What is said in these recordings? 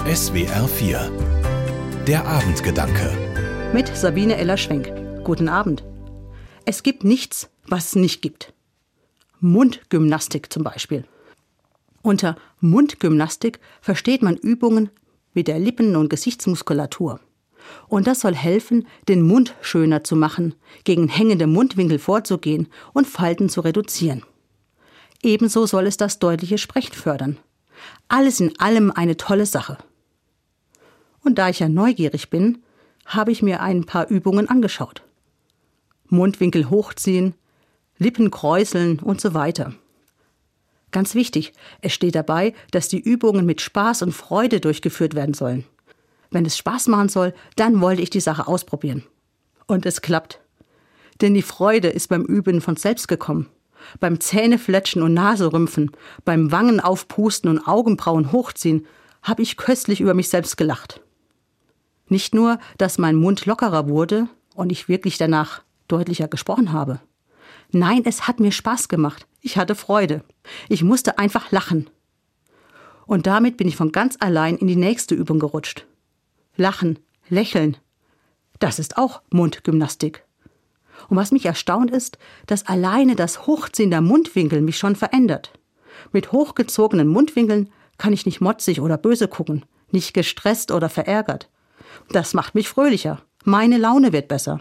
SWR 4 Der Abendgedanke mit Sabine Eller-Schwenk. Guten Abend. Es gibt nichts, was es nicht gibt. Mundgymnastik zum Beispiel. Unter Mundgymnastik versteht man Übungen mit der Lippen- und Gesichtsmuskulatur. Und das soll helfen, den Mund schöner zu machen, gegen hängende Mundwinkel vorzugehen und Falten zu reduzieren. Ebenso soll es das deutliche Sprechen fördern. Alles in allem eine tolle Sache. Und da ich ja neugierig bin, habe ich mir ein paar Übungen angeschaut. Mundwinkel hochziehen, Lippen kräuseln und so weiter. Ganz wichtig, es steht dabei, dass die Übungen mit Spaß und Freude durchgeführt werden sollen. Wenn es Spaß machen soll, dann wollte ich die Sache ausprobieren. Und es klappt. Denn die Freude ist beim Üben von selbst gekommen. Beim Zähnefletschen und Naserümpfen, beim Wangen aufpusten und Augenbrauen hochziehen, habe ich köstlich über mich selbst gelacht. Nicht nur, dass mein Mund lockerer wurde und ich wirklich danach deutlicher gesprochen habe. Nein, es hat mir Spaß gemacht. Ich hatte Freude. Ich musste einfach lachen. Und damit bin ich von ganz allein in die nächste Übung gerutscht. Lachen, lächeln. Das ist auch Mundgymnastik. Und was mich erstaunt ist, dass alleine das Hochziehen der Mundwinkel mich schon verändert. Mit hochgezogenen Mundwinkeln kann ich nicht motzig oder böse gucken, nicht gestresst oder verärgert. Das macht mich fröhlicher. Meine Laune wird besser.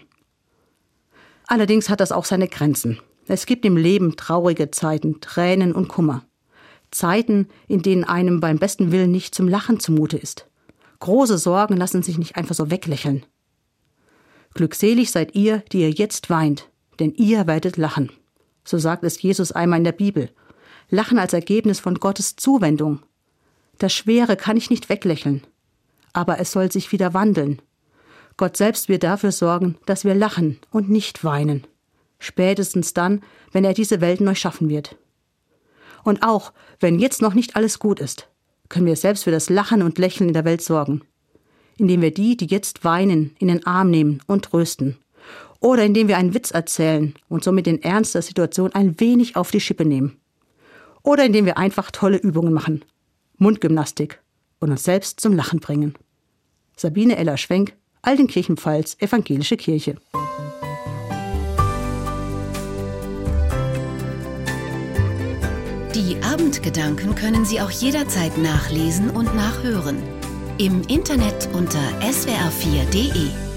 Allerdings hat das auch seine Grenzen. Es gibt im Leben traurige Zeiten, Tränen und Kummer. Zeiten, in denen einem beim besten Willen nicht zum Lachen zumute ist. Große Sorgen lassen sich nicht einfach so weglächeln. Glückselig seid ihr, die ihr jetzt weint, denn ihr werdet lachen. So sagt es Jesus einmal in der Bibel. Lachen als Ergebnis von Gottes Zuwendung. Das Schwere kann ich nicht weglächeln. Aber es soll sich wieder wandeln. Gott selbst wird dafür sorgen, dass wir lachen und nicht weinen. Spätestens dann, wenn er diese Welt neu schaffen wird. Und auch, wenn jetzt noch nicht alles gut ist, können wir selbst für das Lachen und Lächeln in der Welt sorgen. Indem wir die jetzt weinen, in den Arm nehmen und trösten. Oder indem wir einen Witz erzählen und somit den Ernst der Situation ein wenig auf die Schippe nehmen. Oder indem wir einfach tolle Übungen machen. Mundgymnastik. Und uns selbst zum Lachen bringen. Sabine Eller-Schwenk, Altenkirchen-Pfalz, Evangelische Kirche. Die Abendgedanken können Sie auch jederzeit nachlesen und nachhören. Im Internet unter swr4.de.